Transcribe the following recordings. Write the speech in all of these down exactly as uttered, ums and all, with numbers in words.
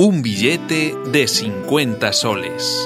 Un billete de cincuenta soles.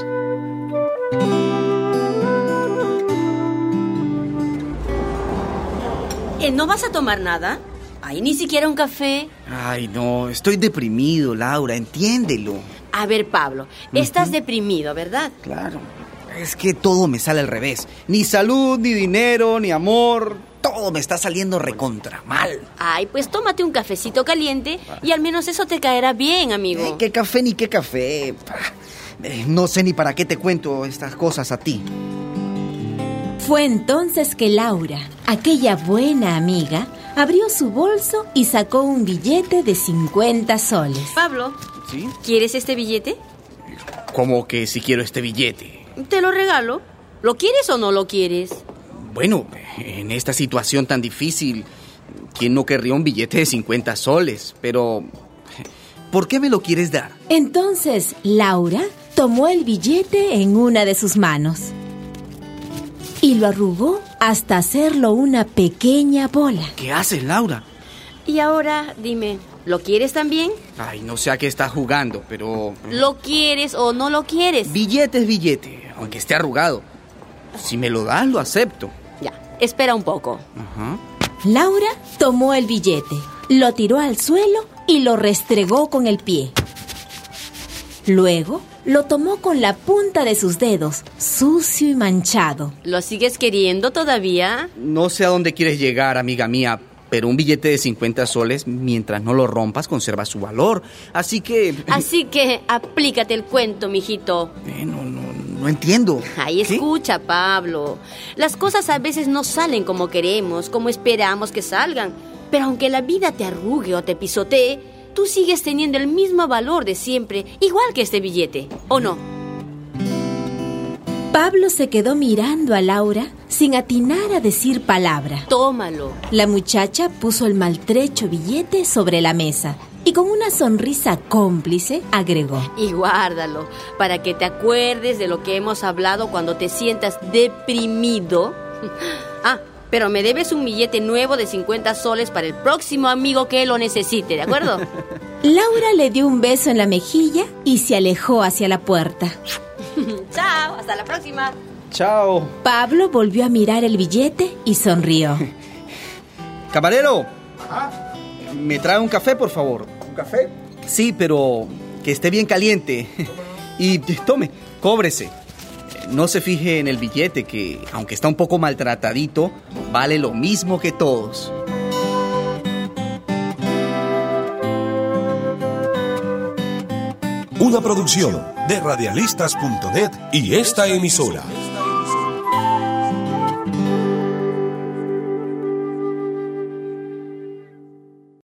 ¿Eh, ¿No vas a tomar nada? Ay, ni siquiera un café. Ay, no, estoy deprimido, Laura, entiéndelo. A ver, Pablo, estás uh-huh. deprimido, ¿verdad? Claro, es que todo me sale al revés. Ni salud, ni dinero, ni amor. Todo me está saliendo recontra mal. Ay, pues tómate un cafecito caliente y al menos eso te caerá bien, amigo. Eh, ¿Qué café ni qué café? Eh, no sé ni para qué te cuento estas cosas a ti. Fue entonces que Laura, aquella buena amiga, abrió su bolso y sacó un billete de cincuenta soles. Pablo, ¿sí? ¿Quieres este billete? ¿Cómo que si quiero este billete? Te lo regalo. ¿Lo quieres o no lo quieres? Bueno, en esta situación tan difícil, ¿quién no querría un billete de cincuenta soles? Pero, ¿por qué me lo quieres dar? Entonces, Laura tomó el billete en una de sus manos y lo arrugó hasta hacerlo una pequeña bola. ¿Qué haces, Laura? Y ahora, dime, ¿lo quieres también? Ay, no sé a qué estás jugando, pero... ¿Lo quieres o no lo quieres? Billete es billete, aunque esté arrugado. Si me lo das, lo acepto. Ya, espera un poco. Uh-huh. Laura tomó el billete, lo tiró al suelo y lo restregó con el pie. Luego lo tomó con la punta de sus dedos, sucio y manchado. ¿Lo sigues queriendo todavía? No sé a dónde quieres llegar, amiga mía, pero un billete de cincuenta soles, mientras no lo rompas, conserva su valor. Así que... Así que aplícate el cuento, mijito. Eh, no, no, no entiendo. Ay, escucha, ¿qué? Pablo. Las cosas a veces no salen como queremos, como esperamos que salgan. Pero aunque la vida te arrugue o te pisotee, tú sigues teniendo el mismo valor de siempre, igual que este billete, ¿o no? Pablo se quedó mirando a Laura sin atinar a decir palabra. Tómalo. La muchacha puso el maltrecho billete sobre la mesa y con una sonrisa cómplice agregó: y guárdalo para que te acuerdes de lo que hemos hablado cuando te sientas deprimido. Ah, pero me debes un billete nuevo de cincuenta soles para el próximo amigo que lo necesite, ¿de acuerdo? Laura le dio un beso en la mejilla y se alejó hacia la puerta. Chao, hasta la próxima. Chao. Pablo volvió a mirar el billete y sonrió. Camarero. Ajá. ¿Me trae un café, por favor? ¿Un café? Sí, pero que esté bien caliente. Y tome, cóbrese. No se fije en el billete, que aunque está un poco maltratadito, vale lo mismo que todos. Una producción de radialistas punto net y esta emisora.